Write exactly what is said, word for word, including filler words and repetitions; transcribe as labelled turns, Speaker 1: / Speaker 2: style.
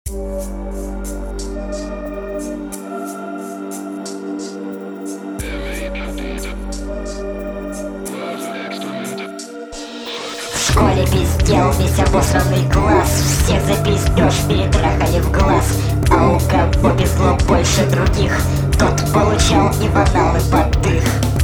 Speaker 1: В школе пиздел весь обосранный класс, всех за пиздеж перетрахали в глаз. А у кого безло больше других, тот получал и в аналы под дых.